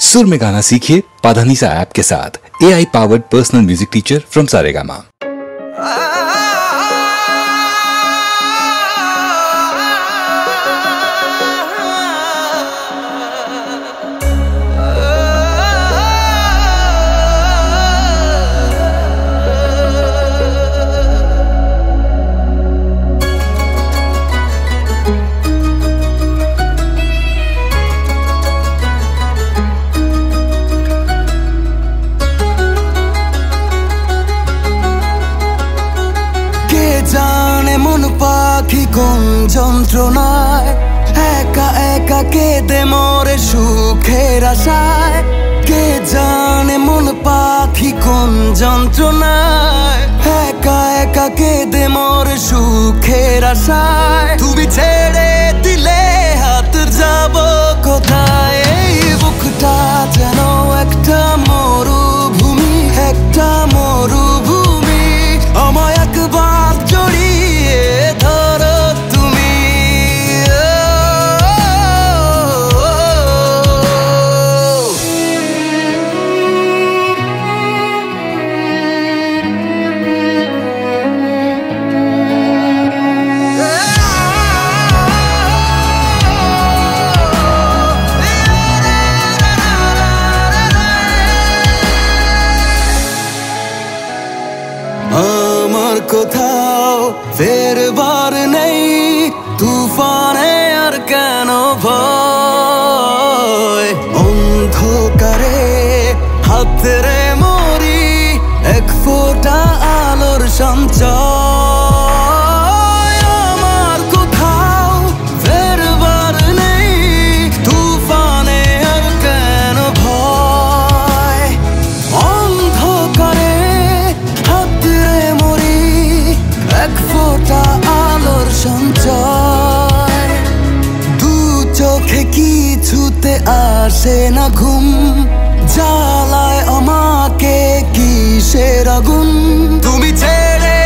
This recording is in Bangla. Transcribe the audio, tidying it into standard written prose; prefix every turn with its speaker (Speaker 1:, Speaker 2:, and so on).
Speaker 1: सुर में गाना सीखिए पाधानीसा ऐप के साथ। AI powered personal music teacher from Saregama.
Speaker 2: জানে মন পাখি কোন যন্ত্রণায় একা একা কেঁদে মরে সুখের আশায়। কে জানে মন পাখি কোন যন্ত্রণায় একা একা কেঁদে মরে সুখের আশায়। তুমি ছেড়ে দিলে হাত যাব কোথায়? এই বুকটা যেন একটা মরুভূমি, একটা মরুভূমি। আমায় একবার জড়িয়ে ধরো তুমি। আমার কোথাও ফেরবার নেই, তুফানে আর কেন ভয়? অন্ধকারে হাতরে মরি, এক ফোঁটা আলোর সঞ্চয়। আমার কোথাও ফেরবার নেই, তুফানে আর কেন ভয়? অন্ধকারে হাতরে মরি, এক ফোঁটা আলোর সঞ্চয়। দু চোখে কিছুতে আসে না ঘুম, জ্বালায় আমাকে কিসের আগুন? তুমি ছেড়ে